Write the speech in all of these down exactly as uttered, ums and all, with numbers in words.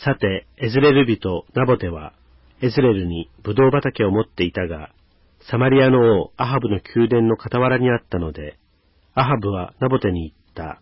さて、エズレル人ナボテは、エズレルにブドウ畑を持っていたが、サマリアの王アハブの宮殿の傍らにあったので、アハブはナボテに言った。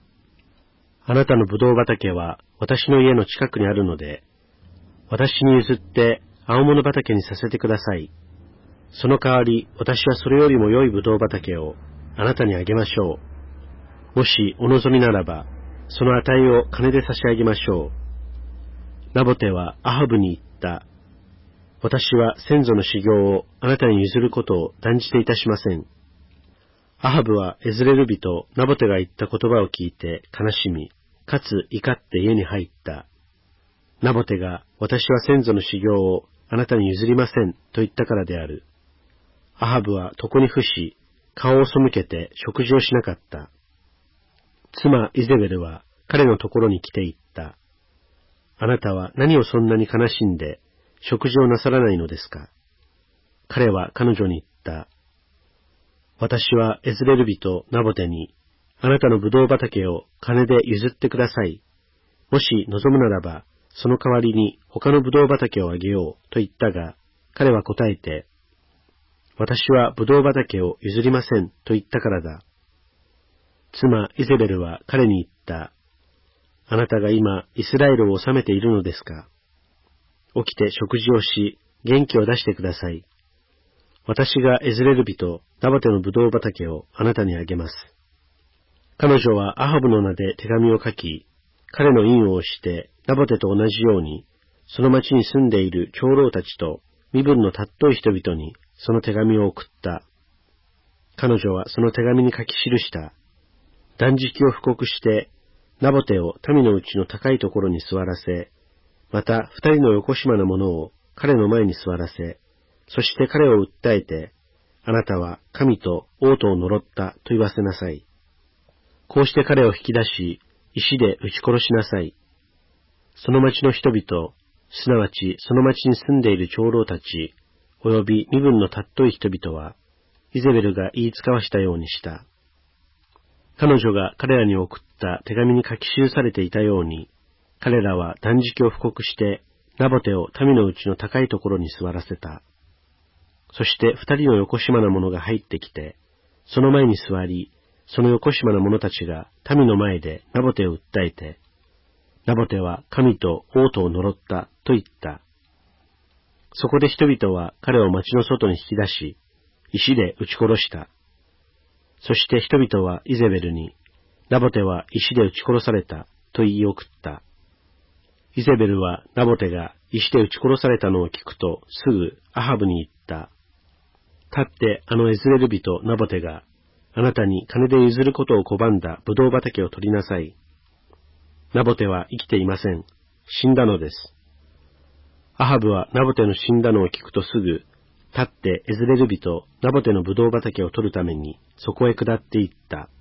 あなたのブドウ畑は私の家の近くにあるので、私に譲って青物畑にさせてください。その代わり私はそれよりも良いブドウ畑をあなたにあげましょう。もしお望みならば、その値を金で差し上げましょう。ナボテはアハブに言った。私は先祖の修行をあなたに譲ることを断じていたしません。アハブはエズレル人ナボテが言った言葉を聞いて悲しみ、かつ怒って家に入った。ナボテが私は先祖の修行をあなたに譲りませんと言ったからである。アハブは床に伏し、顔を背けて食事をしなかった。妻イゼベルは彼のところに来て言った。あなたは何をそんなに悲しんで食事をなさらないのですか。彼は彼女に言った。私はエズレル人ナボテに、あなたのブドウ畑を金で譲ってください。もし望むならば、その代わりに他のブドウ畑をあげようと言ったが、彼は答えて、私はブドウ畑を譲りませんと言ったからだ。妻イゼベルは彼に言った。あなたが今イスラエルを治めているのですか。起きて食事をし、元気を出してください。私がエズレル人ナボテのブドウ畑をあなたにあげます。彼女はアハブの名で手紙を書き、彼の印を押してナボテと同じように、その町に住んでいる長老たちと身分の尊い人々にその手紙を送った。彼女はその手紙に書き記した。断食を布告して、ナボテを民のうちの高いところに座らせ、また二人の横島な者を彼の前に座らせ、そして彼を訴えて、あなたは神と王とを呪ったと言わせなさい。こうして彼を引き出し、石で撃ち殺しなさい。その町の人々、すなわちその町に住んでいる長老たち、および身分の尊い人々は、イゼベルが言い使わしたようにした。彼女が彼らに送った手紙に書き記されていたように、彼らは断食を布告して、ナボテを民のうちの高いところに座らせた。そして二人の横島な者が入ってきて、その前に座り、その横島な者たちが民の前でナボテを訴えて、ナボテは神と王とを呪ったと言った。そこで人々は彼を町の外に引き出し、石で撃ち殺した。そして人々はイゼベルに、ナボテは石で撃ち殺されたと言い送った。イゼベルはナボテが石で撃ち殺されたのを聞くとすぐアハブに言った。立ってあのエズレル人ナボテがあなたに金で譲ることを拒んだブドウ畑を取りなさい。ナボテは生きていません。死んだのです。アハブはナボテの死んだのを聞くとすぐ、立ってエズレル人ナボテのブドウ畑を取るためにそこへ下って行った。